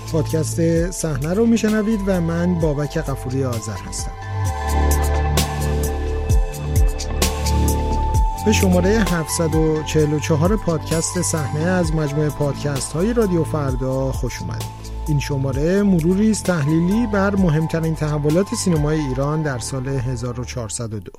پادکست صحنه رو میشنوید و من بابک غفوری آذر هستم. به شماره 744 پادکست صحنه از مجموعه پادکست های رادیو فردا خوش اومدید. این شماره مروری است تحلیلی بر مهمترین تحولات سینمای ایران در سال 1402.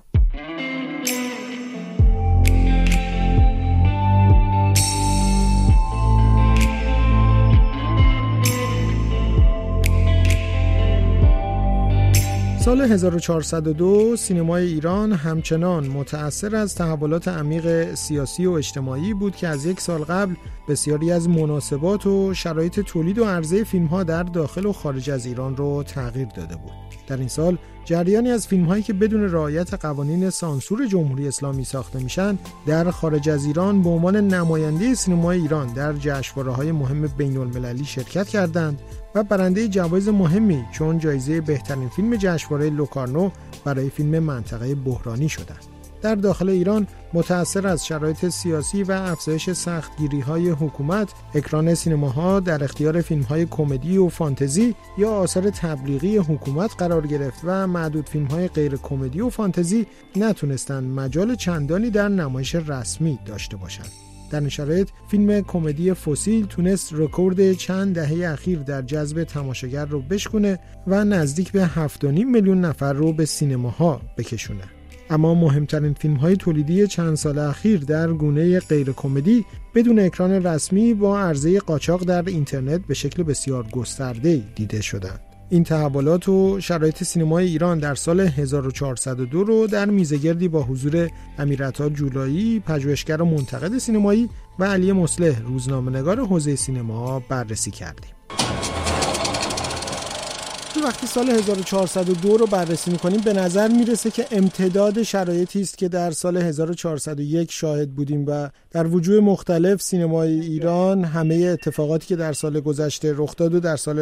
سال 1402 سینمای ایران همچنان متأثر از تحولات عمیق سیاسی و اجتماعی بود که از یک سال قبل بسیاری از مناسبات و شرایط تولید و عرضه فیلم‌ها در داخل و خارج از ایران رو تغییر داده بود. در این سال جریانی از فیلم‌هایی که بدون رعایت قوانین سانسور جمهوری اسلامی ساخته میشن در خارج از ایران به عنوان نماینده سینمای ایران در جشنواره‌های مهم بین‌المللی شرکت کردند و برنده جوایز مهمی چون جایزه بهترین فیلم جشنواره لوکارنو برای فیلم منطقه بحرانی شدند. در داخل ایران متأثر از شرایط سیاسی و افزایش سختگیری‌های حکومت، اکران سینماها در اختیار فیلم‌های کمدی و فانتزی یا آثار تبلیغی حکومت قرار گرفت و معدود فیلم‌های غیر کمدی و فانتزی نتونستند مجال چندانی در نمایش رسمی داشته باشند. در این شرایط فیلم کمدی فسیل تونست رکورد چند دهه اخیر در جذب تماشاگر رو بشکنه و نزدیک به 7.5 میلیون نفر رو به سینماها بکشونه. اما مهمترین فیلم‌های تولیدی چند سال اخیر در گونه غیر کمدی بدون اکران رسمی با عرضه قاچاق در اینترنت به شکل بسیار گسترده‌ای دیده شدند. این تحولات و شرایط سینمای ایران در سال 1402 رو در میزگردی با حضور امیرعطا جولایی، پژوهشگر و منتقد سینمایی و علی مصلح، روزنامه‌نگار حوزه سینما بررسی کردیم. وقتی سال 1402 رو بررسی می‌کنیم به نظر میرسه که امتداد شرایطی است که در سال 1401 شاهد بودیم و در وجوه مختلف سینمای ایران همه اتفاقاتی که در سال گذشته رخ داد و در سال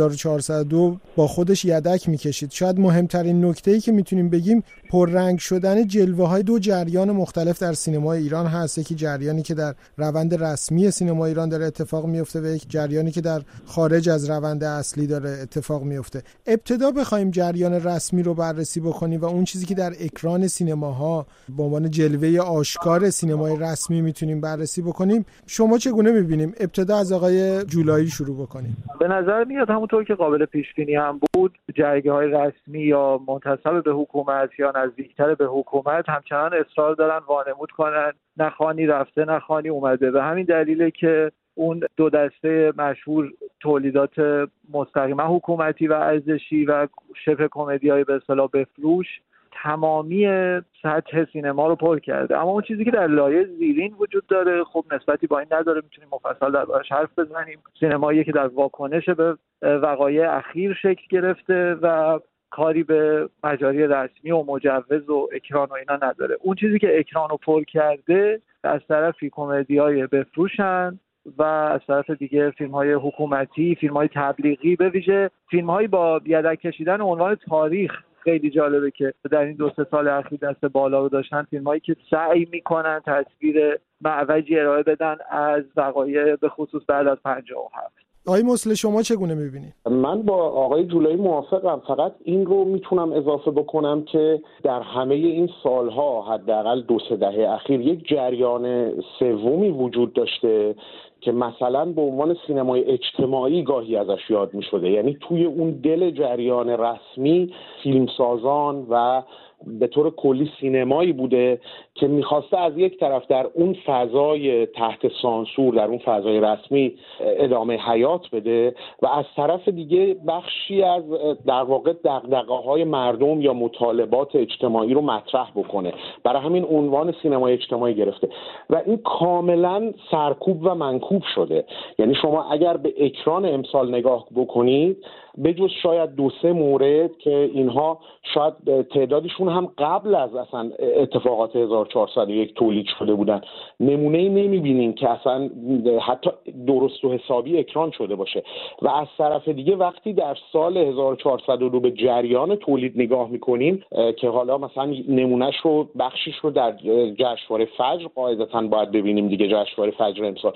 1402 با خودش یدک می‌کشید. شاید مهمترین نکته‌ای که میتونیم بگیم پررنگ شدن جلوه‌های دو جریان مختلف در سینمای ایران هست. یکی جریانی که در روند رسمی سینمای ایران داره اتفاق میفته و یک جریانی که در خارج از روند اصلی داره اتفاق میفته. ابتدا بخوایم جریان رسمی رو بررسی بکنیم و اون چیزی که در اکران سینماها به عنوان جلوه آشکار سینمای رسمی میتونیم بررسی بکنیم، شما چگونه میبینیم؟ ابتدا از آقای جولایی شروع بکنیم. به نظر میاد همونطور که قابل پیش بینی هم بود، جریان‌های رسمی یا منتسب به حکومت یا نزدیکتر به حکومت همچنان اصرار دارن وانمود کنن نخوانی رفته نخوانی اومده. به همین دلیله که اون دو دسته مشهور تولیدات مستقیما حکومتی و ارزشی و شبه کمدی‌های به اصطلاح بفروش تمامی سطح سینما رو پر کرده. اما اون چیزی که در لایه زیرین وجود داره خب نسبتی با این نداره، میتونیم مفصل دربارش حرف بزنیم. سینمایی که در واکنش به وقایع اخیر شکل گرفته و کاری به مجاری رسمی و مجوز و اکران و اینا نداره. اون چیزی که اکران رو پر کرده از طرفی کمدی‌های بفروشن و از طرف دیگه فیلم‌های حکومتی، فیلم‌های تبلیغی، به ویژه فیلم‌هایی با یدک کشیدن عنوان تاریخ. خیلی جالبه که در این 2-3 سال اخیر دست بالا رو داشتن فیلم‌هایی که سعی می‌کنن تصویر معوجی ارائه بدن از وقایع به خصوص بعد از 57. آقای مصلح شما چگونه می‌بینید؟ من با آقای جولایی موافقم. فقط این رو میتونم اضافه بکنم که در همه این سالها حداقل 2-3 دهه اخیر یک جریان سومی وجود داشته که مثلا به عنوان سینمای اجتماعی گاهی ازش یاد می شده. یعنی توی اون دل جریان رسمی فیلمسازان و به طور کلی سینمایی بوده که میخواسته از یک طرف در اون فضای تحت سانسور، در اون فضای رسمی ادامه حیات بده و از طرف دیگه بخشی از در واقع دغدغه‌های مردم یا مطالبات اجتماعی رو مطرح بکنه. برای همین عنوان سینمای اجتماعی گرفته و این کاملا سرکوب و منکوب شده. یعنی شما اگر به اکران امسال نگاه بکنید بجز شاید 2-3 مورد که اینها شاید تعدادشون هم قبل از اصلا اتفاقات 1401 تولید شده بودن، نمونه‌ای نمی‌بینیم که اصلا حتی درست و حسابی اکران شده باشه. و از طرف دیگه وقتی در سال 1402 به جریان تولید نگاه می‌کنیم که حالا مثلا نمونهش رو بخشیش رو در جشنواره فجر قاعدتاً باید ببینیم دیگه، جشنواره فجر امسال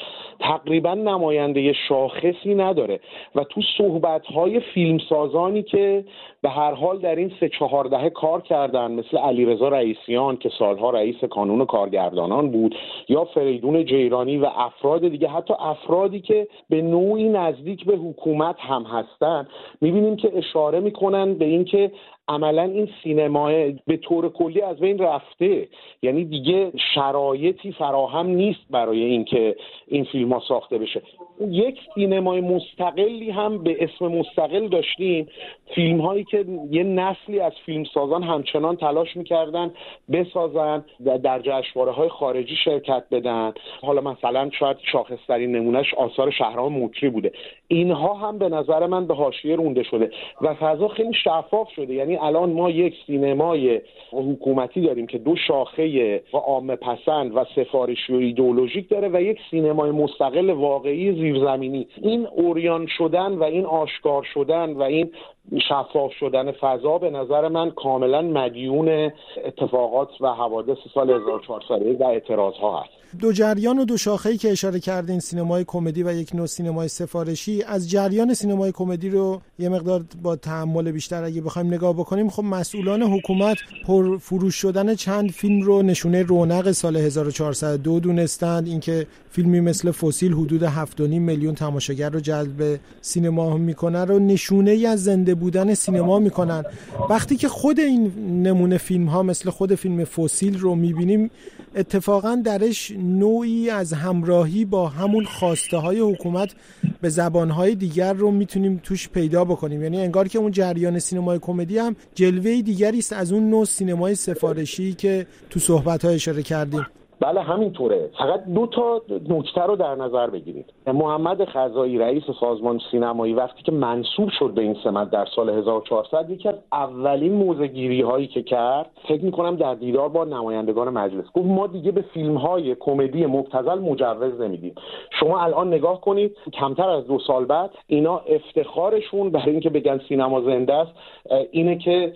تقریبا نماینده شاخصی نداره و تو صحبت‌های فیلمسازانی که به هر حال در این 3-4 دهه کار کردن، مثل علیرضا رئیسیان که سالها رئیس کانون کارگردانان بود، یا فریدون جیرانی و افراد دیگه، حتی افرادی که به نوعی نزدیک به حکومت هم هستن، می‌بینیم که اشاره می‌کنن به این که عملا این سینما به طور کلی از بین رفته، یعنی دیگه شرایطی فراهم نیست برای اینکه این فیلم ها ساخته بشه. یک سینمای مستقلی هم به اسم مستقل داشتیم، فیلم هایی که یه نسلی از فیلمسازان همچنان تلاش میکردن بسازن، در جشنواره های خارجی شرکت بدن. حالا مثلا شاید شاخصترین نمونهش آثار شهرام مکری بوده. اینها هم به نظر من به حاشیه رونده شده و فضا خیلی شفاف شده. یعنی الان ما یک سینمای حکومتی داریم که دو شاخه عامه پسند و سفارشی و ایدئولوژیک داره و یک سینمای مستقل واقعی زیرزمینی. این اوریان شدن و این آشکار شدن و این شفاف شدن فضا به نظر من کاملا مدیون اتفاقات و حوادث سال 1401 و اعتراضها هست. دو جریان و دو شاخه‌ای که اشاره کردین، سینمای کمدی و یک نوع سینمای سفارشی، از جریان سینمای کمدی رو یه مقدار با تأمل بیشتر اگه بخوایم نگاه بکنیم، خب مسئولان حکومت پر فروش شدن چند فیلم رو نشونه رونق سال 1402 دونستند. اینکه فیلمی مثل فسیل حدود 7.5 میلیون تماشاگر رو جلب سینما میکنه رو نشونه ای از زنده بودن سینما میکنن. وقتی که خود این نمونه فیلم ها مثل خود فیلم فسیل رو میبینیم، اتفاقا درش نوعی از همراهی با همون خواسته های حکومت به زبانهای دیگر رو میتونیم توش پیدا بکنیم. یعنی انگار که اون جریان سینمای کمدی هم جلوه دیگری است از اون نوع سینمای سفارشی که تو صحبت‌ها اشاره کردیم. بله همینطوره. فقط 2 تا نکته رو در نظر بگیرید. محمد خزائی رئیس سازمان سینمایی وقتی که منصوب شد به این سمت در سال 1400، یکی از اولین موضع‌گیری هایی که کرد، فکر می‌کنم در دیدار با نمایندگان مجلس، گفت ما دیگه به فیلم‌های کمدی مبتذل مجوز نمیدیم. شما الان نگاه کنید، کمتر از 2 سال بعد اینا افتخارشون برای اینکه بگن سینما زنده است اینه که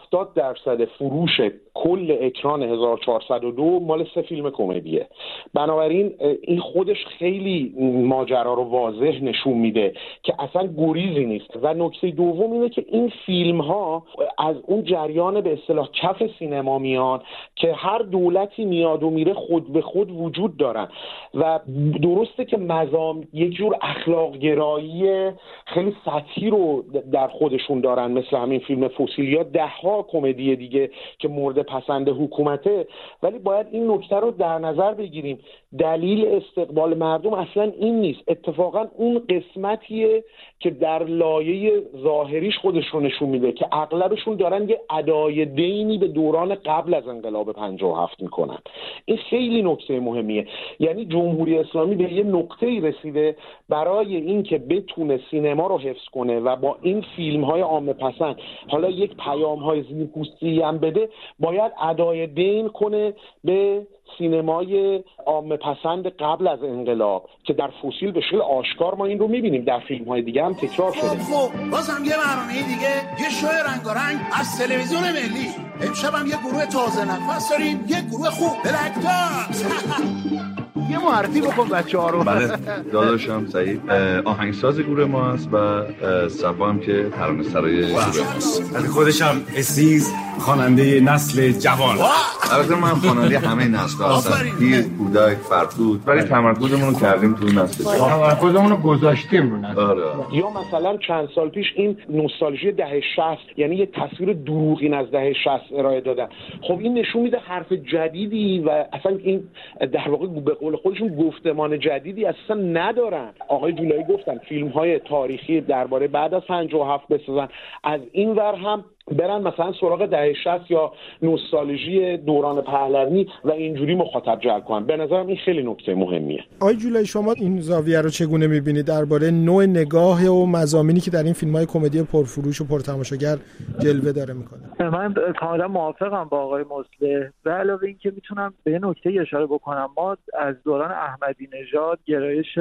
70% فروش کل اکران 1402 مال 3 فیلم کمدیه. بنابراین این خودش خیلی ماجرا رو واضح نشون میده که اصلا گریزی نیست. و نکته دوم اینه که این فیلم ها از اون جریان به اصطلاح کف سینما میان که هر دولتی میاد و میره خود به خود وجود دارن و درسته که یک جور اخلاق گرایی خیلی سطحی رو در خودشون دارن، مثل همین فیلم فسیل یا 10 ها کمدی دیگه که مورد پسند حکومته، ولی باید این نکته رو در نظر بگیریم. دلیل استقبال مردم اصلا این نیست، اتفاقا اون قسمتیه که در لایه ظاهریش خودش رو نشون میده که اغلبشون دارن یه ادای دینی به دوران قبل از انقلاب 57 میکنن. این خیلی نکته مهمیه. یعنی جمهوری اسلامی به یه نقطه‌ای رسیده برای اینکه بتونه سینما رو حفظ کنه و با این فیلم‌های عامه پسند حالا یک پیام‌های زیرپوستی هم بده، باید ادای دین کنه به سینمای عامه پسند قبل از انقلاب که در فسیل به شکل آشکار ما این رو می‌بینیم، در فیلم‌های دیگه هم تکرار شده. خب بازم یه برنامه دیگه، یه شو رنگارنگ از تلویزیون ملی. امشب هم یه گروه تازه نفس داریم، یه گروه خوب بلک دانس. یه معرفی بکن بچه‌ها رو. بله داداشم سعید آهنگساز گروه ما است و صفا هم که ترانه‌سرای گروه ماست. از خودش هم عزیز خواننده نسل جوان. البته من خواننده همه نسل‌ها هستم، پیر، کودک، فرتود، ولی تمرکزمون رو کردیم تو نسل جوان. تمرکزمون رو گذاشتیم رو نسل. آره. یا مثلا چند سال پیش این نوستالژی دهه 60، یعنی یه تصویر دروغین از دهه 60 ارائه دادن. خب این نشون میده حرف جدیدی و اصلا این در واقع به قول خودشون گفتمان جدیدی اصلا ندارن. آقای جولایی گفتن فیلم‌های تاریخی درباره بعد از 57 بسازن، از این ور هم برن مثلا سراغ دهه 60 یا نوستالژی دوران پهلوی و اینجوری مخاطب جلب کنن. به نظرم این خیلی نکته مهمیه. آقای جولایی شما این زاویه رو چگونه می‌بینید درباره نوع نگاه و مضامینی که در این فیلم‌های کمدی پرفروش و پرتماشاگر جلوه داره می‌کنه؟ من کاملا موافقم با آقای مصلح. به علاوه اینکه میتونم به نکته اشاره بکنم، ما از دوران احمدی نژاد گرایش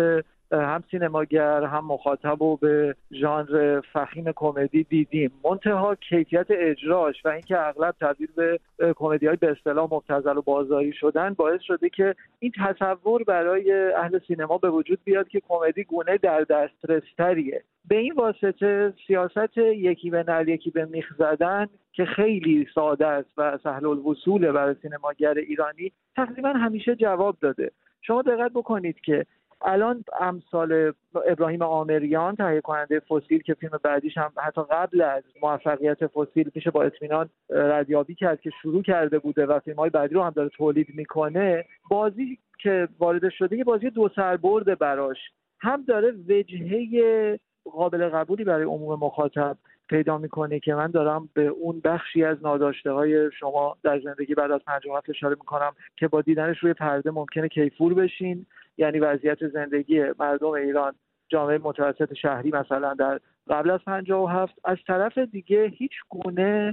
هم سینماگر هم مخاطب رو به ژانر فخیم کمدی دیدیم. منتها کیفیت اجراش و اینکه اغلب تبدیل به کمدی‌های به اصطلاح مبتذل و بازاری شدن باعث شده که این تصور برای اهل سینما به وجود بیاد که کمدی گونه در دسترس‌تریه. به این واسطه سیاست یکی به نعل یکی به میخ زدن که خیلی ساده است و سهل الوصول برای سینماگر ایرانی تقریبا همیشه جواب داده. شما دقت بکنید که الان امثال ابراهیم آمریان تهیه کننده فسیل که فیلم بعدیش هم حتی قبل از موفقیت فسیل میشه با اطمینان ردیابی کرد که شروع کرده بوده و فیلم‌های بعدی رو هم داره تولید میکنه، بازی که وارد شده یه بازی دو سربرد براش، هم داره وجهه قابل قبولی برای عموم مخاطب پیدا میکنه که من دارم به اون بخشی از ناداشته‌های شما در زندگی بعد از 57 اشاره میکنم که با دیدنش روی پرده ممکنه کیفور بشین، یعنی وضعیت زندگی مردم ایران، جامعه متوسط شهری مثلا در قبل از 57. از طرف دیگه هیچ گونه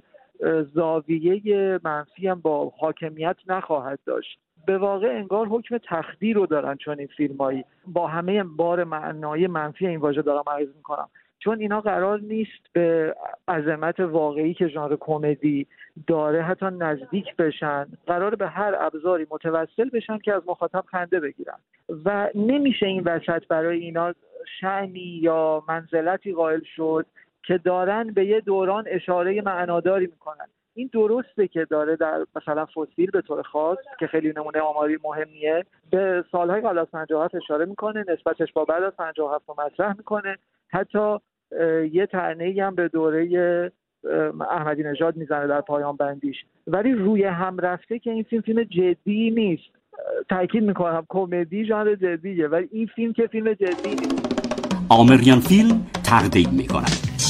زاویه منفی هم با حاکمیت نخواهد داشت. به واقع انگار حکم تخدیر رو دارن چون این فیلمایی، با همه بار معنای منفی این واژه دارم عرض میکنم، چون اینا قرار نیست به عظمت واقعی که ژانر کمدی داره حتی نزدیک بشن، قرار به هر ابزاری متوسل بشن که از مخاطب خنده بگیرن و نمیشه این وسط برای اینا شأنی یا منزلتی قائل شد که دارن به یه دوران اشاره معناداری میکنن. این درسته که داره در مثلا فسیل به طور خاص که خیلی نمونه آماری مهمیه به سالهای قبل از 57 اشاره میکنه، نسبتش با بعد از 57 رو مطرح میکنه، حتی یه طعنه‌ای هم به دوره احمدی نژاد میزنه در پایان بندیش، ولی روی هم رفته که این فیلم جدی نیست. تاکید میکنم کمدی ژانر جدیه ولی این فیلم که فیلم جدی نیست. آمریکن فیلم تقدیم میکنه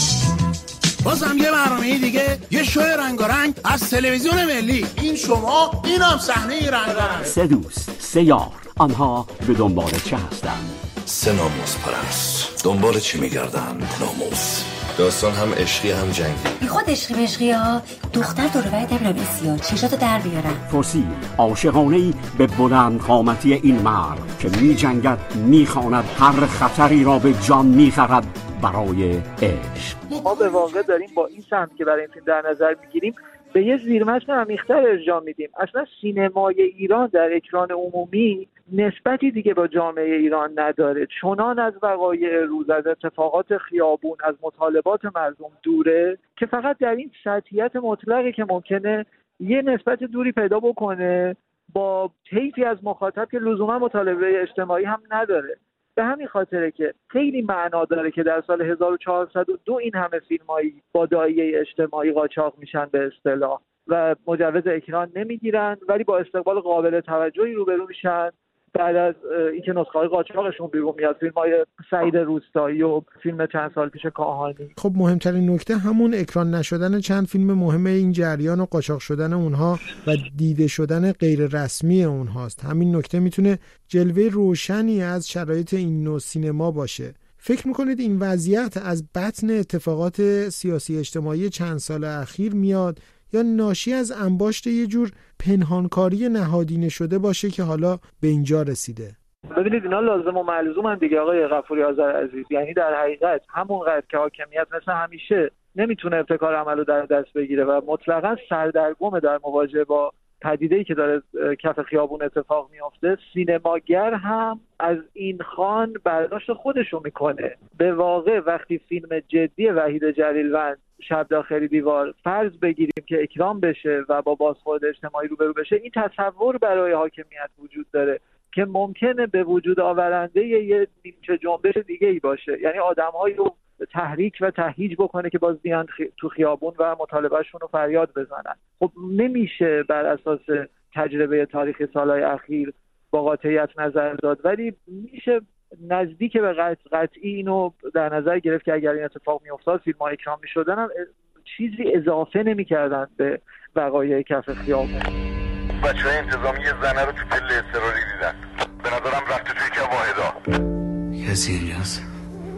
بازم یه برنامه دیگه، یه شوی رنگارنگ از تلویزیون ملی. این شما، این هم صحنه رنگارنگ. 3 دوست 3 یار، آنها به دنبال چه هستند؟ 3 ناموس پرست دنبال چی میگردن؟ ناموس. داستان هم عشقی هم جنگی. بی خود عشقی ها. دختر دور و برم این سیاه چشاتو در بیارم. فسیل عاشقانه‌ای به بلند قامتی این مرد که می جنگد، می خواند، هر خطری را به جان می خرد برای عشق. ما به واقع داریم با این سمت که برای این فیلم در نظر میگیریم به یه زیرمتن عمیق‌تر ارجاع میدیم. اصلا سینمای ایران در اکران عمومی نسبتی دیگه با جامعه ایران نداره، چنان از وقایع روز، از اتفاقات خیابون، از مطالبات مردم دوره که فقط در این سطحیت مطلقی که ممکنه یه نسبت دوری پیدا بکنه با طیفی از مخاطب که لزوما مطالبه اجتماعی هم نداره. به همین خاطره که خیلی معنا داره که در سال 1402 این همه فیلمایی با داعیه اجتماعی قاچاق میشن به اصطلاح و مجوز اکران نمیگیرن، ولی با استقبال قابل توجهی روبرو میشن بعد از اینکه نسخه‌های قاچاقشون بیرون میاد. فیلم‌های سعید روستایی و فیلم چند سال پیش کاهانی. خب مهمترین نکته همون اکران نشدن چند فیلم مهم این جریان و قاچاق شدن اونها و دیده شدن غیر رسمی اونهاست. همین نکته میتونه جلوه روشنی از شرایط این نوع سینما باشه. فکر میکنید این وضعیت از بطن اتفاقات سیاسی اجتماعی چند سال اخیر میاد یا ناشی از انباشت یه جور پنهانکاری نهادینه شده باشه که حالا به اینجا رسیده؟ ببینید اینا لازم و ملزومن دیگه آقای غفوری آذرعزیز، یعنی در حقیقت همونقدر که حاکمیت مثل همیشه نمیتونه ابتکار عملو در دست بگیره و مطلقاً سردرگم در مواجهه با پدیده‌ای که داره کف خیابون اتفاق میفته، سینماگر هم از این خوان برداشت خودشو میکنه. به واقع وقتی فیلم جدی وحید جلیلوند شب داخلی دیوار فرض بگیریم که اکرام بشه و با بازخورد اجتماعی روبرو بشه، این تصور برای حاکمیت وجود داره که ممکنه به وجود آورنده یه نیمچه جنبش دیگه ای باشه، یعنی آدم‌هایی رو تحریک و تهییج بکنه که باز بیان تو خیابون و مطالبهشون رو فریاد بزنن. خب نمیشه بر اساس تجربه تاریخی سالهای اخیر با قاطعیت نظر داد، ولی میشه نزدیک به قطعی اینو در نظر گرفت که اگر این اتفاق میافتاد فیلم‌ها اکرام میشدن هم چیزی اضافه نمیکردن به وقایع کف خیابون. بچه‌های انتظامی یه زنه رو تو پله اضطراری دیدن، به نظرم رفته توی که واحدا. کسی اینجاست؟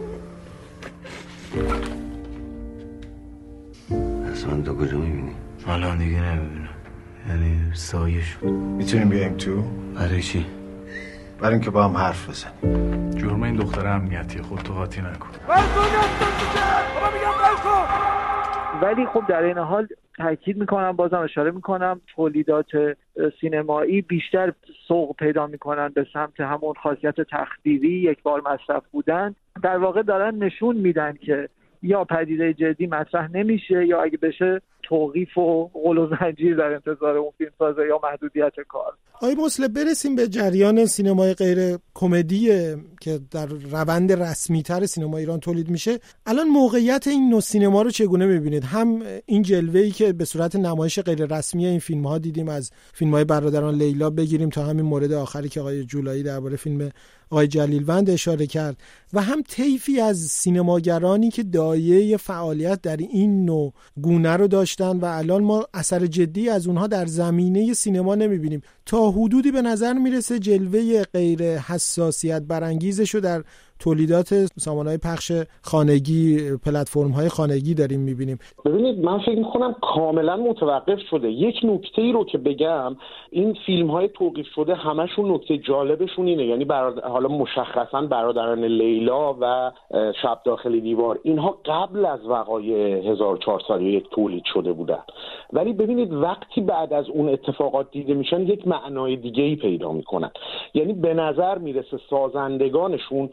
اصلا تو کجا میبینی؟ الان دیگه نمیبینم، یعنی سایه شد. میتونیم بیایم تو؟ برای چی؟ برای اینکه با هم حرف بزنیم. جرم این دختر امنیتی خودتو قاطی نکن. ولی خب در این حال تاکید میکنم، بازم اشاره میکنم، تولیدات سینمایی بیشتر سوق پیدا میکنن به سمت همون خاصیت تخدیری، یک بار مصرف بودن. در واقع دارن نشون میدن که یا پدیده جدی مطرح نمیشه یا اگه بشه توقیف و غل و زنجیر در انتظار اون فیلمسازه یا محدودیت کار. آقای مسلم، برسیم به جریان سینمای غیر کمدی که در روند رسمی‌تر سینما ایران تولید میشه. الان موقعیت این نوع سینما رو چگونه میبینید؟ هم این جلوه‌ای که به صورت نمایش غیر رسمی این فیلم‌ها دیدیم، از فیلم‌های برادران لیلا بگیریم تا همین مورد آخری که آقای جولایی درباره فیلم آقای جلیلوند اشاره کرد، و هم طیفی از سینماگرانی که دایه فعالیت در این نوع گونه رو داشتن و الان ما اثر جدی از اونها در زمینه سینما نمیبینیم. تا حدودی به نظر میرسه جلوه غیر حساسیت برانگیزش رو در تولیدات سامانه‌های پخش خانگی، پلتفرم‌های خانگی داریم می‌بینیم. ببینید، من فکر می‌کنم کاملا متوقف شده. یک نکته‌ای رو که بگم، این فیلم‌های توقیف شده همشون نکته جالبشون اینه، یعنی حالا مشخصاً برادران لیلا و شب داخل دیوار، اینها قبل از وقایع 1401 تولید شده بودن، ولی ببینید وقتی بعد از اون اتفاقات دیده میشن یک معنای دیگه‌ای پیدا می‌کنن. یعنی به نظر میرسه سازندگانشون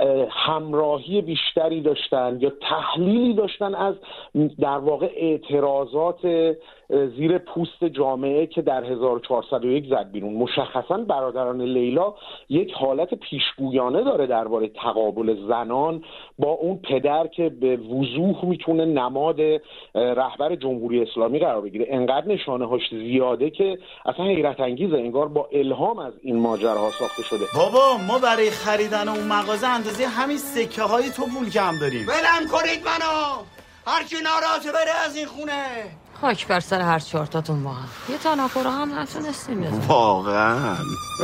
همراهی بیشتری داشتن یا تحلیلی داشتن از در واقع اعتراضات زیر پوست جامعه که در 1401 زد بیرون. مشخصاً برادران لیلا یک حالت پیشگویانه داره درباره تقابل زنان با اون پدر که به وضوح میتونه نماد رهبر جمهوری اسلامی قرار بگیره. انقدر نشانه‌هاش زیاده که اصلا حیرت انگیزه، انگار با الهام از این ماجراها ساخته شده. بابا ما برای خریدن اون مغازه اندازه همین سکه های تو پول کم داریم. ولم کنید منو، هر کی ناراضه بره از این خونه. خاک بر سر هر چهارتاتون با هم. یه تنافر هم نتونستیم بزنیم واقعا.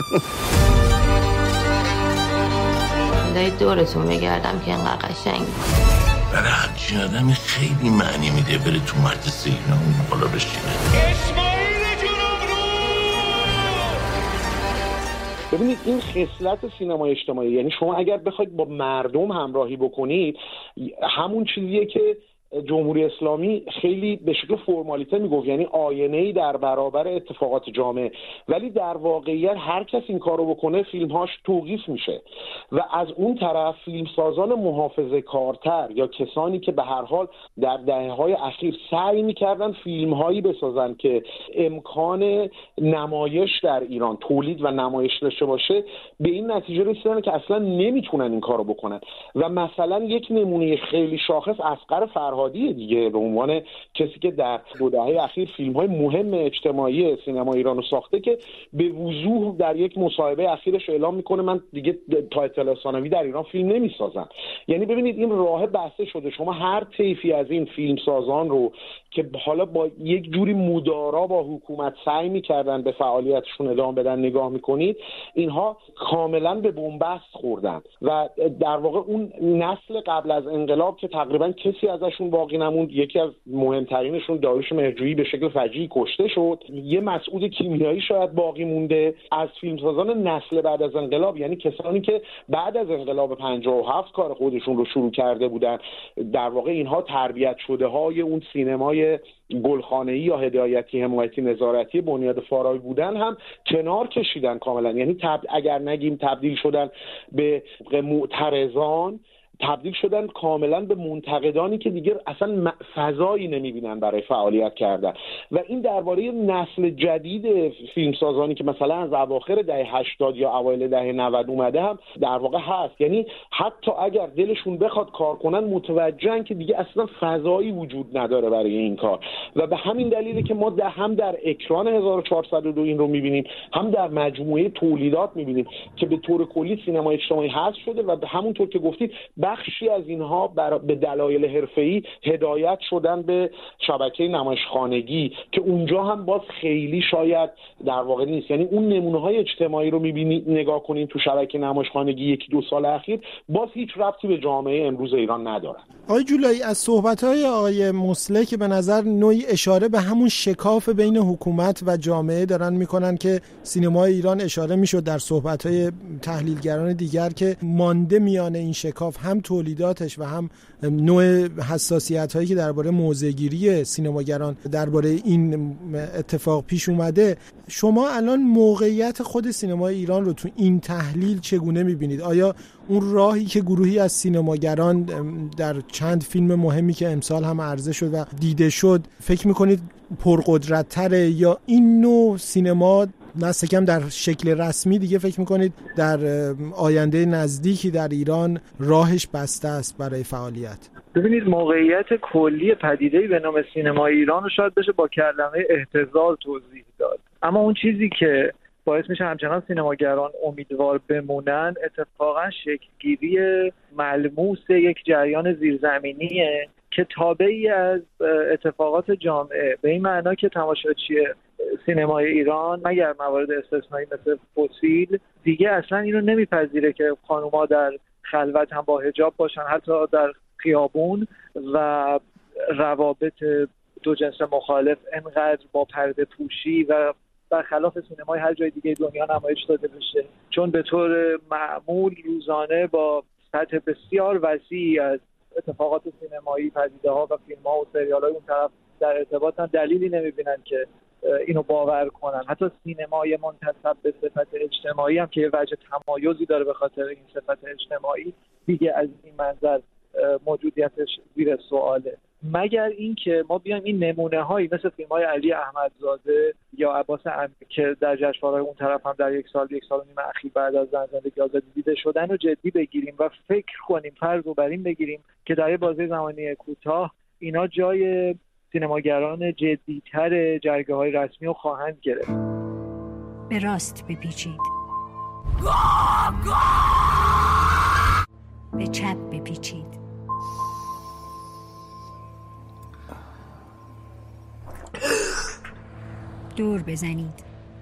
دایی دورتون بگردم که اینقدر قشنگ. برای همچی آدمی خیلی معنی میده بره تو مرد سینا اون بالا بشینه. اسماعیل جنوب رو ببینید، این خصلت سینما اجتماعی، یعنی شما اگر بخواید با مردم همراهی بکنید، همون چیزیه که جمهوری اسلامی خیلی به شکل فرمالیته میگفت، یعنی آینه‌ای در برابر اتفاقات جامعه، ولی در واقعیت هر کس این کارو بکنه فیلمهاش توقیف میشه. و از اون طرف فیلمسازان محافظه‌کارتر یا کسانی که به هر حال در دهه‌های اخیر سعی میکردن فیلمهایی بسازن که امکان نمایش در ایران، تولید و نمایش داشته باشه، به این نتیجه رسیدن که اصلا نمیتونن این کارو بکنن. و مثلا یک نمونه خیلی شاخص اصغر فرهادی دیگه، به عنوان کسی که در 2 دهه اخیر فیلم‌های مهم اجتماعی سینما ایران رو ساخته، که به وضوح در یک مصاحبه اخیرش اعلام میکنه من دیگه تا اطلاع ثانوی در ایران فیلم نمیسازم. یعنی ببینید این راه بسته شده. شما هر طیفی از این فیلمسازان رو که حالا با یک جوری مدارا با حکومت سعی میکردن به فعالیتشون ادامه بدن نگاه میکنید، اینها کاملا به بنبست خوردن و در واقع اون نسل قبل از انقلاب که تقریبا کسی ازشون باقی نموند، یکی از مهمترینشون داریوش مهرجویی به شکل فجیعی کشته شد، یه مسعود کیمیایی شاید باقی مونده. از فیلمسازان نسل بعد از انقلاب، یعنی کسانی که بعد از انقلاب 57 کار خودشون رو شروع کرده بودن، در واقع اینها تربیت شده های اون سینمای گلخانه‌ای یا هدایتی، حمایتی، نظارتی بنیاد فارابی بودن هم کنار کشیدن کاملا. یعنی اگر نگیم تبدیل شدن به معترضان، تبدیل شدن کاملا به منتقدانی که دیگه اصلا فضایی نمیبینن برای فعالیت کردن. و این درباره نسل جدید فیلمسازانی که مثلا از اواخر دهه 80 یا اوایل دهه 90 اومده هم در واقع هست. یعنی حتی اگر دلشون بخواد کار کنن، متوجهن که دیگه اصلا فضایی وجود نداره برای این کار. و به همین دلیله که ما هم در اکران 1402 این رو میبینیم، هم در مجموعه تولیدات میبینیم که به طور کلی سینما اجتماعی حذف شده و همونطور که گفتید بخشی از اینها به دلایل حرفه‌ای هدایت شدن به شبکه نمایشخانگی که اونجا هم باز خیلی شاید در واقع نیست. یعنی اون نمونه‌های اجتماعی رو می‌بینی نگاه کنین تو شبکه نمایشخانگی 1-2 سال اخیر، باز هیچ ربطی به جامعه امروز ایران ندارن. آقای جولایی، از صحبت‌های آقای مصلح که به نظر نوعی اشاره به همون شکاف بین حکومت و جامعه دارن میکنن که سینمای ایران اشاره میشد در صحبت‌های تحلیلگران دیگر که مانده میان این شکاف، هم تولیداتش و هم نوع حساسیت‌هایی که درباره موضع‌گیری سینماگران درباره این اتفاق پیش اومده. شما الان موقعیت خود سینمای ایران رو تو این تحلیل چگونه می‌بینید؟ آیا اون راهی که گروهی از سینماگران در چند فیلم مهمی که امسال هم عرضه شد و دیده شد فکر می‌کنید پرقدرت‌تره، یا این نوع سینما دست کم در شکل رسمی دیگه فکر میکنید در آینده نزدیکی در ایران راهش بسته است برای فعالیت؟ ببینید، موقعیت کلی پدیده‌ای به نام سینما ایران رو شاید بشه با کلمه اهتزاز توضیح داد، اما اون چیزی که باعث میشه همچنان سینماگران امیدوار بمونن اتفاقا شکلگیری ملموس یک جریان زیرزمینیه که تابعی از اتفاقات جامعه، به این معنا که تماشاچی سینمای ایران مگر موارد استثنایی مثل فسیل دیگه اصلا اینو نمیپذیره که خانوما در خلوت هم با حجاب باشن، حتی در خیابون، و روابط دو جنس مخالف انقدر با پرده پوشی و برخلاف سینمای هر جای دیگه دنیا نمایش داده بشه، چون به طور معمول روزانه با سطح بسیار وسیعی از اتفاقات سینمایی، پدیده‌ها و فیلم‌ها و سریال‌های اون طرف در ارتباطن، دلیلی نمی‌بینن که اینو باور کنن. حتی سینمای منتسب به صفت اجتماعی هم که یه وجه تمایزی داره به خاطر این صفت اجتماعی، دیگه از این منظر موجودیتش زیر سواله، مگر اینکه ما بیایم این نمونه‌هایی مثل فیلم‌های علی احمدزاده یا عباس امیری که در جشنواره‌های اون طرف هم در یک سال و نیم اخیر بعد از زندگی آزادی دیده شدن رو جدی بگیریم و فکر کنیم، فرض رو بر این بگیریم که در یه بازه زمانی کوتاه اینا جای سینماگران جدی‌تر جرگه‌های رسمی رو خواهند گرفت. به راست بپیچید، به چپ بپیچید، دور بزنید.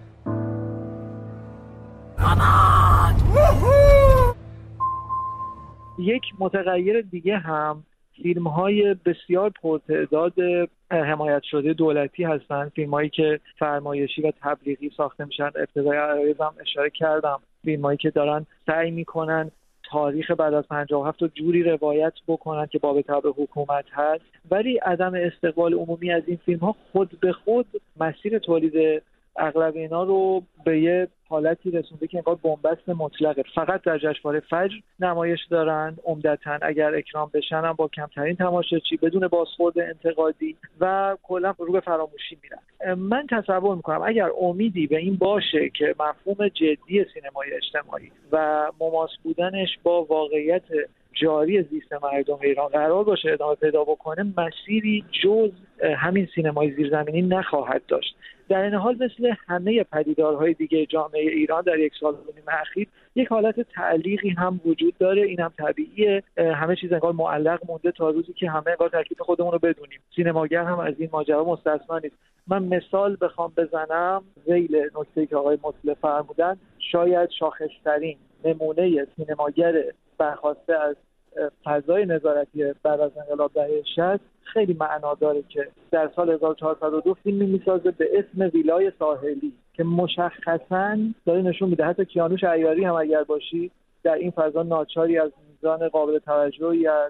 یک متغیر دیگه هم فیلم‌های بسیار پرتعداد حمایت شده دولتی هستند، فیلم‌هایی که فرمایشی و تبلیغی ساخته میشن. ابتدای عرایزم اشاره کردم، فیلم‌هایی که دارن سعی میکنن تاریخ بعد از 57 رو جوری روایت بکنن که باب تبع حکومت هست، ولی عدم استقبال عمومی از این فیلم‌ها خود به خود مسیر تولید اغلب اینا رو به یه حالتی رسونده که انگار بن‌بست مطلقه. فقط در جشنواره فجر نمایش دارن، عمدتاً اگر اکرام بشن هم با کمترین تماشاچی، بدون بازخورد انتقادی و کلا رو به فراموشی میرن. من تصور میکنم اگر امیدی به این باشه که مفهوم جدی سینمای اجتماعی و مماس بودنش با واقعیت جاری زیست مردم ایران قرار باشه ادامه پیدا بکنه، مسیری جز همین سینمای زیرزمینی نخواهد داشت. در این حال مثل همه پدیدارهای دیگه جامعه ایران در یک سال و نیم اخیر یک حالت تعلیقی هم وجود داره، این هم طبیعیه. همه چیز انگار معلق مونده تا روزی که همه انگار تکلیف خودمون رو بدونیم. سینماگر هم از این ماجرا مستثنا نیست. من مثال بخوام بزنم، ذیل نکته‌ای که آقای مصلح فرمودن، شاید شاخص‌ترین نمونه سینماگر برخواسته از فضای نظارتی بعد از انقلاب دهه 60 خیلی معنا داره که در سال 1402 فیلمی میسازه به اسم ویلای ساحلی که مشخصاً داره نشون میده حتی کیانوش عیاری هم اگر باشی در این فضا ناچاری از میزان قابل توجهی از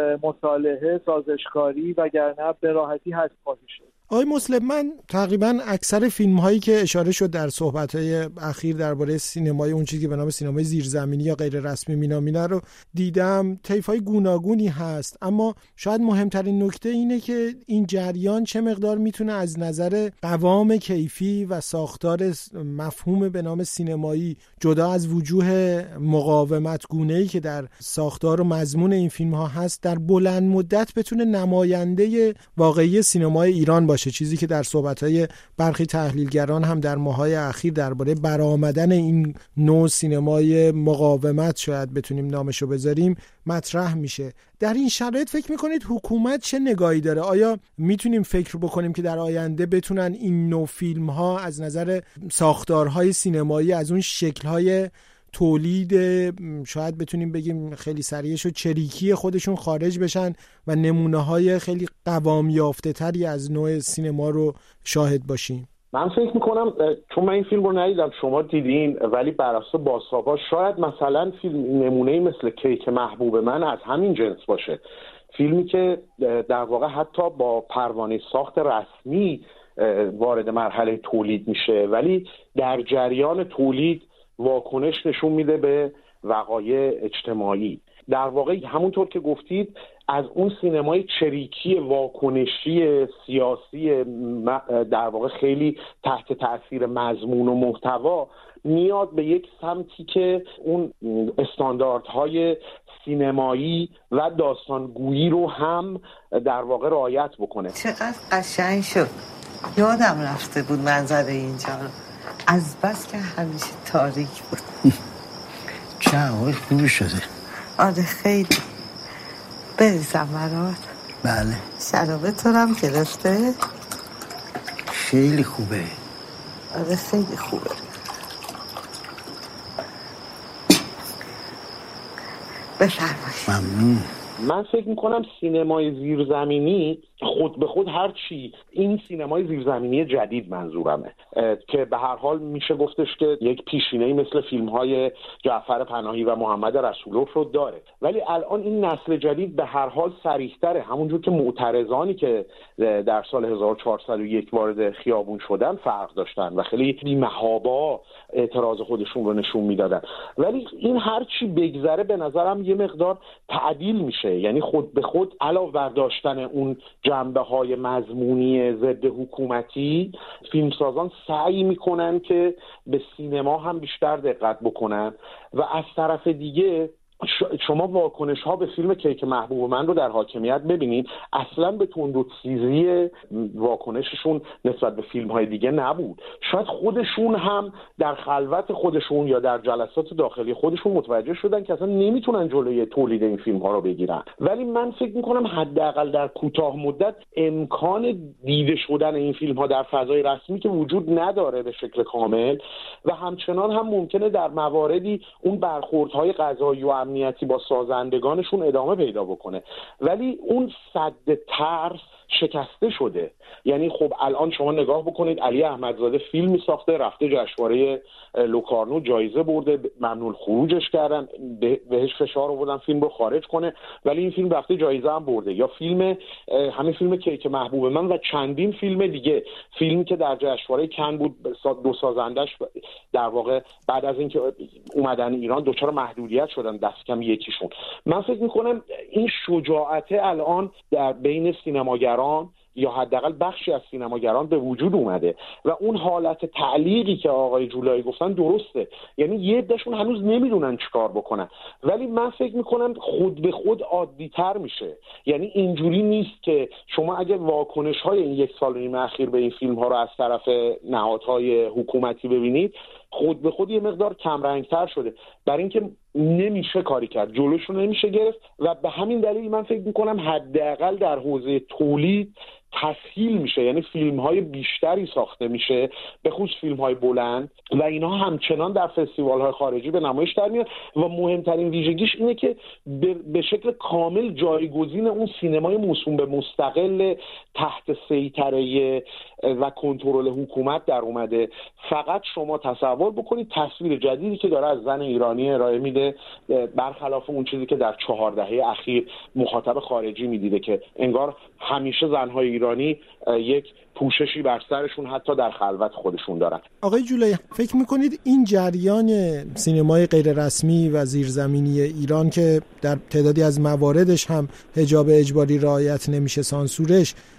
مصالحه، سازشکاری وگرنه به راحتی حذف خواهی شد. آقای مصلح، من تقریبا اکثر فیلم هایی که اشاره شد در صحبت های اخیر درباره سینمای اون چیزی که به نام سینمای زیرزمینی یا غیر رسمی مینامینه رو دیدم، طیف های گوناگونی هست، اما شاید مهمترین نکته اینه که این جریان چه مقدار میتونه از نظر قوام کیفی و ساختار مفهوم به نام سینمایی جدا از وجوه مقاومت گونه‌ای که در ساختار و مضمون این فیلم ها هست در بلند مدت بتونه نماینده واقعی سینمای ایران باشه. باشه، چیزی که در صحبت‌های برخی تحلیلگران هم در ماه‌های اخیر درباره برآمدن این نوع سینمای مقاومت شاید بتونیم نامشو بذاریم مطرح میشه. در این شرایط فکر میکنید حکومت چه نگاهی داره؟ آیا میتونیم فکر بکنیم که در آینده بتونن این نوع فیلم ها از نظر ساختارهای سینمایی از اون شکل‌های تولید شاید بتونیم بگیم خیلی سریعش و چریکی خودشون خارج بشن و نمونه‌های خیلی قوام یافته تری از نوع سینما رو شاهد باشیم؟ من فکر میکنم، چون من این فیلم رو ندیدم، شما دیدین، ولی بر اساس بازتاب‌ها شاید مثلا فیلم نمونه‌ای مثل کیک محبوب من از همین جنس باشه، فیلمی که در واقع حتی با پروانه ساخت رسمی وارد مرحله تولید میشه ولی در جریان تولید واکنش نشون میده به وقایع اجتماعی. در واقع همونطور که گفتید از اون سینمای چریکی واکنشی سیاسی در واقع خیلی تحت تأثیر مضمون و محتوا میاد به یک سمتی که اون استانداردهای سینمایی و داستانگویی رو هم در واقع رعایت بکنه. چقدر قشنگ شد، یادم رفته بود منظر اینجا رو، از بس که همیشه تاریک بود. چه هوای خوبی شده. آره خیلی. بریزم برات؟ بله. شرابه تو هم گرفته؟ خیلی خوبه. آره خیلی خوبه. بفرمایید. ممنون. من فکر میکنم سینمای زیرزمینی خود به خود هر چی، این سینمای زیرزمینی جدید منظورمه که به هر حال میشه گفتش که یک پیشینه‌ای مثل فیلم‌های جعفر پناهی و محمد رسولوف رو داره، ولی الان این نسل جدید به هر حال صریح‌تره. همونجور که معترضانی که در سال 1401 وارد خیابون شدن فرق داشتن و خیلی بی‌محابا اعتراض خودشون رو نشون میدادن، ولی این هر چی بگذره به نظرم یه مقدار تعدیل میشه. یعنی خود به خود علاوه بر داشتن اون جنبه‌های مضمونی ضد حکومتی، فیلمسازان سعی میکنن که به سینما هم بیشتر دقت بکنن و از طرف دیگه شما واکنش ها به فیلم کیک محبوب من رو در حاکمیت ببینید، اصلا به تند و تیزی واکنششون نسبت به فیلم های دیگه نبود. شاید خودشون هم در خلوت خودشون یا در جلسات داخلی خودشون متوجه شدن که اصلا نمیتونن جلوی تولید این فیلم ها رو بگیرن، ولی من فکر میکنم حداقل در کوتاه مدت امکان دیده شدن این فیلم ها در فضای رسمی که وجود نداره به شکل کامل و همچنان هم ممکنه در مواردی اون برخوردهای قضایی و امنیتی با سازندگانشون ادامه پیدا بکنه، ولی اون سد ترس شکسته شده. یعنی خب الان شما نگاه بکنید، علی احمدزاده فیلمی ساخته، رفته جشنواره لوکارنو جایزه برده، ممنوع خروجش کردن، بهش فشار آوردن فیلم رو خارج کنه، ولی این فیلم رفته جایزه هم برده. یا همین فیلم کیک محبوب من و چندین فیلم دیگه، فیلمی که در جشنواره کن بود، دو سازندش در واقع بعد از اینکه اومدن ایران دچار محدودیت شدن، دست کم یکیشون. من فکر میکنم این شجاعت الان در بین سینماگران یا حداقل بخشی از سینماگران به وجود اومده و اون حالت تعلیقی که آقای جولایی گفتن درسته. یعنی یه عده‌شون هنوز نمیدونن چیکار بکنن، ولی من فکر میکنم خود به خود عادی‌تر میشه. یعنی اینجوری نیست که شما اگه واکنش‌های این یک سال و نیم اخیر به این فیلم‌ها رو از طرف نهادهای حکومتی ببینید، خود به خود یه مقدار کمرنگ‌تر شده، برای اینکه نمیشه کاری کرد، جلوش رو نمیشه گرفت و به همین دلیل من فکر میکنم حداقل در حوزه تولید تسهیل میشه. یعنی فیلم‌های بیشتری ساخته میشه، به خصوص فیلم‌های بلند، و اینها همچنان در فستیوال‌های خارجی به نمایش در میاد و مهمترین ویژگیش اینه که به شکل کامل جایگزین اون سینمای موسوم به مستقل تحت سیطره و کنترل حکومت در اومده. فقط شما تصور بکنید تصویر جدیدی که داره از زن ایرانی ارائه میده، برخلاف اون چیزی که در 4 دهه اخیر مخاطب خارجی میدیده که انگار همیشه زن‌های ایرانی یک پوششی بر سرشون حتی در خلوت خودشون دارن. آقای جولایی، فکر میکنید این جریان سینمای غیر رسمی و زیرزمینی ایران که در تعدادی از مواردش هم حجاب اجباری رعایت نمیشه، سانسورش،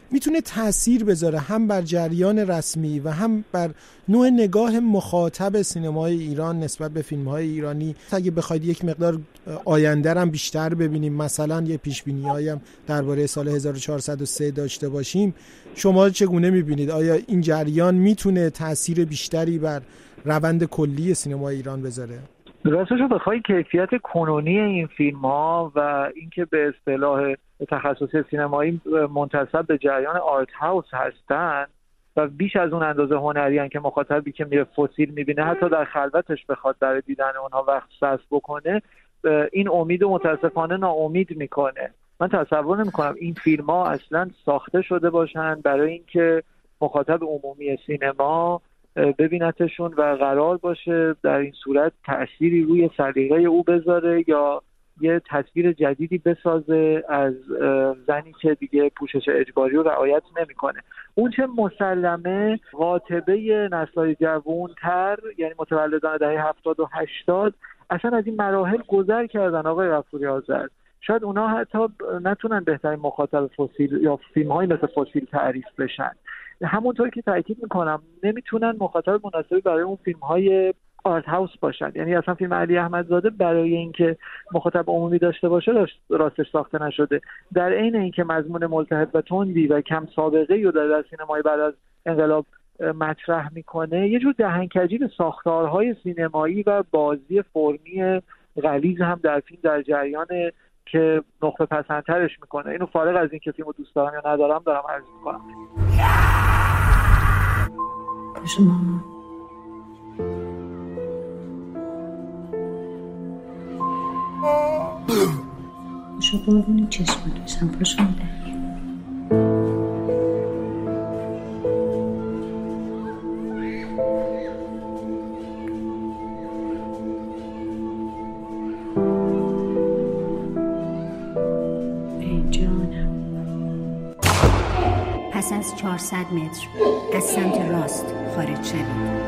میتونه تأثیر بذاره هم بر جریان رسمی و هم بر نوع نگاه مخاطب سینمای ایران نسبت به فیلم‌های ایرانی؟ اگه بخواید یک مقدار آینده هم بیشتر ببینیم، مثلا یه پیش‌بینی‌هایی هم درباره سال 1403 داشته باشیم، شما چگونه می‌بینید؟ آیا این جریان میتونه تأثیر بیشتری بر روند کلی سینمای ایران بذاره؟ راستش رو بخوای کیفیت کنونی این فیلم‌ها و اینکه به اصطلاح تخصصی سینمایی منتسب به جریان آرت هاوس هستن و بیش از اون اندازه هنری هستن که مخاطبی که میره فسیل میبینه حتی در خلوتش بخواد برای دیدن اونها وقت صرف بکنه، این امید متاسفانه ناامید میکنه. من تصور نمیکنم این فیلم‌ها اصلا ساخته شده باشن برای اینکه مخاطب عمومی سینما ببینتشون و قرار باشه در این صورت تأثیری روی سلیقه او بذاره یا یه تصویر جدیدی بسازه از زنی که دیگه پوشش اجباری رو رعایت نمیکنه. اون چه مسلمه قاطبه نسل‌های جوان‌تر، یعنی متولدان دهه 70 و 80 اصلا از این مراحل گذر کردن. آقای غفوری آذر، شاید اونا حتی نتونن بهترین مخاطب فسیل یا فیلم‌های مثل فسیل تعریف بشن. همونطور که تاکید میکنم نمیتونن مخاطب مناسبی برای اون فیلم‌های آرت هاوس باشن. یعنی اصلا فیلم علی احمدزاده برای اینکه مخاطب عمومی داشته باشه راستش ساخته نشده. در عین اینکه مضمون ملتهب و تندی و کم سابقه‌ای رو در سینمای بعد از انقلاب مطرح میکنه، یه جور دهنکجی به ساختارهای سینمایی و بازی فرمی غلیظ هم در فیلم در جریان که نخبه پسندترش میکنه. اینو فارغ از این که فیلمو دوست دارم یا ندارم دارم عرض میکنم. شما شو قربونی چشمت بشم پاشو میده. پس از 400 متر از سمت راست خارج شدید.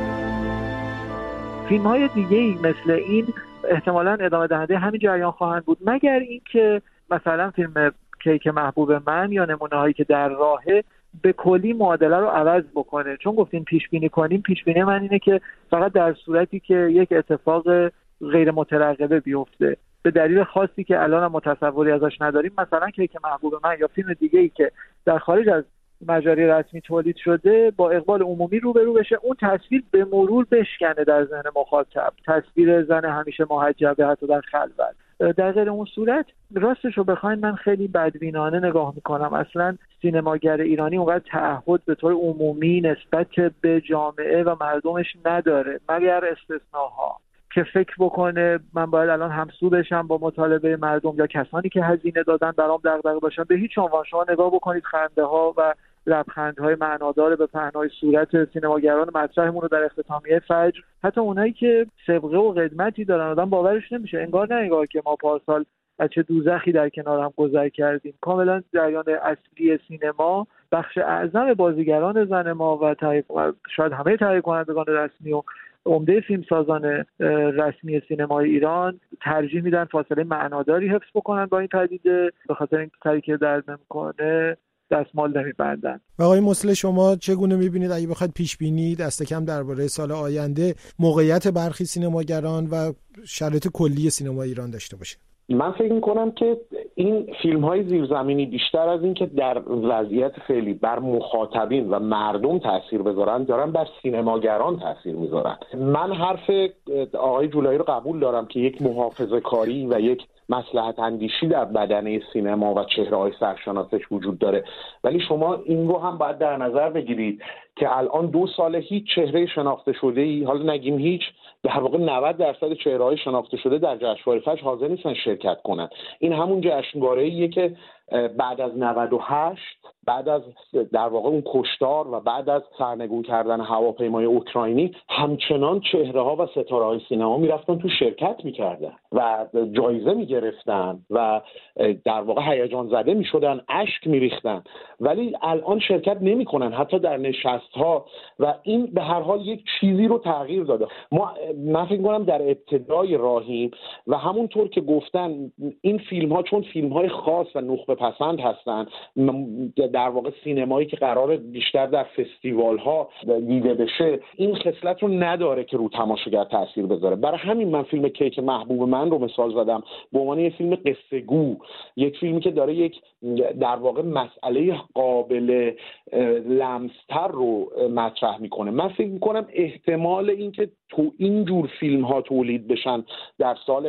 فیلم‌های دیگه‌ای مثل این احتمالاً ادامه دهنده همین جریان خواهند بود، مگر اینکه مثلا فیلم کیک محبوب من یا نمونه‌هایی که در راهه به کلی معادله رو عوض بکنه. چون گفتین پیش بینی کنیم، پیش بینی من اینه که فقط در صورتی که یک اتفاق غیر مترقبه بیفته به دلیل خاصی که الان هم متصوری ازش نداریم، مثلا کیک محبوب من یا فیلم دیگه‌ای که در خارج از مجاری رسمی تولید شده با اقبال عمومی روبرو بشه، اون تصویر به مرور بشکنه در ذهن مخاطب، تصویر زن همیشه محجبه حتی در خلوت. در غیر اون صورت راستش رو بخواین من خیلی بدبینانه نگاه میکنم. اصلا سینماگر ایرانی اونقدر تعهد به طور عمومی نسبت به جامعه و مردمش نداره، مگر استثناها که فکر بکنه من باید الان همسو بشم با مطالبه مردم یا کسانی که هزینه دادن برام دغدغه باشن. به هیچ عنوان شما نگاه بکنید خنده ها و لبخندهای معنادار به پهنای صورت سینماگران مطرحمون رو در اختتامیه فجر، حتی اونایی که سابقه و قدمتی دارن آدم باورش نمیشه، انگار نه انگار که ما پارسال از چه دوزخی در کنار هم گذر کردیم. کاملا جریان اصلی سینما، بخش اعظم بازیگران زن ما و شاید همه تهیه کنندگان رسمی و عمده فیلمسازان رسمی سینمای ایران ترجیح میدن فاصله معناداری حفظ بکنن با این پدیده، به خاطر اینکه کاری که درد نمیکنه دستمال نمیبندن. و آقای مصلح شما چگونه میبینید اگه بخواید پیش بینی دست کم درباره سال آینده موقعیت برخی سینماگران و شرایط کلی سینما ایران داشته باشه؟ من فکر میکنم که این فیلم های زیرزمینی بیشتر از این که در وضعیت فعلی بر مخاطبین و مردم تاثیر بذارن، دارن بر سینماگران تاثیر میذارن. من حرف آقای جولایی رو قبول دارم که یک محافظه‌کاری و یک مصلحت اندیشی در بدنه سینما و چهره‌های سرشناسش وجود داره، ولی شما این رو هم باید در نظر بگیرید که الان 2 سال هیچ چهره شناخته شده‌ای، حالا نگیم هیچ، در واقع 90% چهره‌های شناخته شده در جشنواره فجر حاضر نیستن شرکت کنن. این همون جشنواره‌ایه که بعد از 98 بعد از در واقع اون کشتار و بعد از سرنگون کردن هواپیمای اوکراینی همچنان چهره‌ها و ستاره‌های سینما میرفتن تو شرکت میکردن و جایزه میگرفتن و در واقع هیجان زده میشدن، اشک میریختن، ولی الان شرکت نمیکنن. حتی در نشست ها و این به هر حال یک چیزی رو تغییر داده. من فکر می‌کنم در ابتدای راهیم و همونطور که گفتن این فیلم ها چون فیلم های خاص و نخبه پسند هستن، در واقع سینمایی که قراره بیشتر در فستیوال ها دیده بشه این خصلت رو نداره که رو تماشاگر تاثیر بذاره. برای همین من فیلم کیک محبوب من رو مثال زدم به عنوان یک فیلم قصه گو، یک فیلمی که داره یک در واقع مسئله قابل لمس‌تر رو مطرح میکنه. من فکر میکنم احتمال این که تو اینجور فیلم ها تولید بشن در سال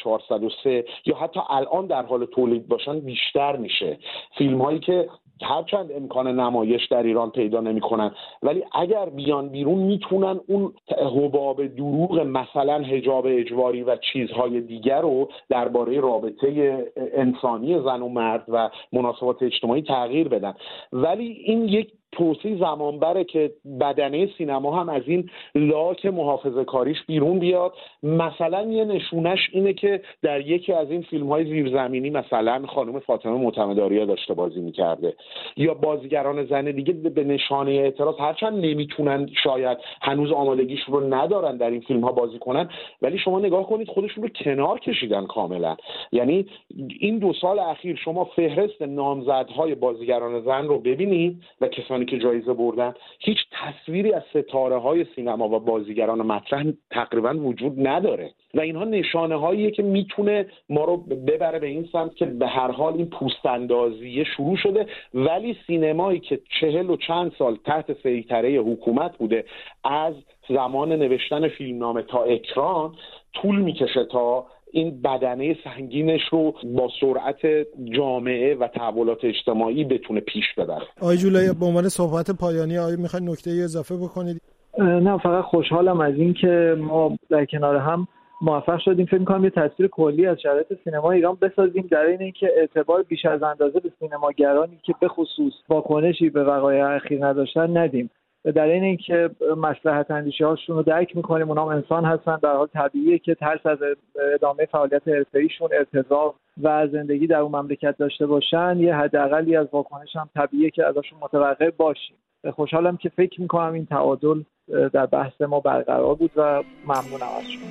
1403 یا حتی الان در حال تولید باشن بیشتر میشه. فیلم هایی که هرچند امکان نمایش در ایران پیدا نمی‌کنن ولی اگر بیان بیرون میتونن اون حباب دروغ مثلا حجاب اجباری و چیزهای دیگر رو درباره رابطه انسانی زن و مرد و مناسبات اجتماعی تغییر بدن. ولی این یک توصیه زمان بره که بدنه سینما هم از این لاک محافظه کاریش بیرون بیاد. مثلا یه نشونش اینه که در یکی از این فیلم‌های زیرزمینی مثلا خانم فاطمه معتمدآریا داشته بازی می‌کرده یا بازیگران زن دیگه به نشانه اعتراض هرچند نمیتونن شاید هنوز آمادگیش رو ندارن در این فیلم‌ها بازی کنن ولی شما نگاه کنید خودشون رو کنار کشیدن کاملا. یعنی این 2 سال اخیر شما فهرست نامزدهای بازیگران زن رو ببینید و کسانی که جایزه بردن هیچ تصویری از ستاره‌های سینما و بازیگران مطرح تقریبا وجود نداره و اینها نشانه هاییه که میتونه ما رو ببره به این سمت که به هر حال این پوست اندازی شروع شده ولی سینمایی که 40 و چند سال تحت سیطره حکومت بوده از زمان نوشتن فیلمنامه تا اکران طول میکشه تا این بدنه سنگینش رو با سرعت جامعه و تحولات اجتماعی بتونه پیش ببره. آقای جولایی به عنوان صحبت پایانی آقای میخواید نکته‌ای اضافه بکنید؟ نه فقط خوشحالم از این که ما در کنار هم موفق شدیم فکر می‌کنم یه تصویر کلی از شرایط سینما ایران بسازیم در این اینکه اعتبار بیش از اندازه به سینماگرانی که به خصوص واکنشی به وقایع اخیر نداشتن ندیم. در این اینکه مصلحت اندیشی هاشون رو درک میکنیم، اونها انسان هستن، در حال طبیعیه که ترس از ادامه فعالیت حرفه‌ایشون، ارتزاق و زندگی در اون مملکت داشته باشن، یه حداقلی از واکنش هم طبیعیه که ازشون متوقع باشیم. خوشحالم که فکر میکنم این تعادل در بحث ما برقرار بود و ممنونم از شما.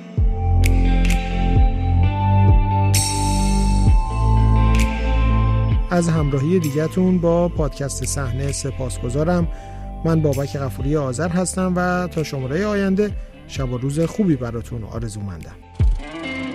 از همراهی دیگه‌تون با پادکست صحنه سپاسگزارم. من بابک غفوری آذر هستم و تا شماره آینده شب و روز خوبی براتون آرزومندم.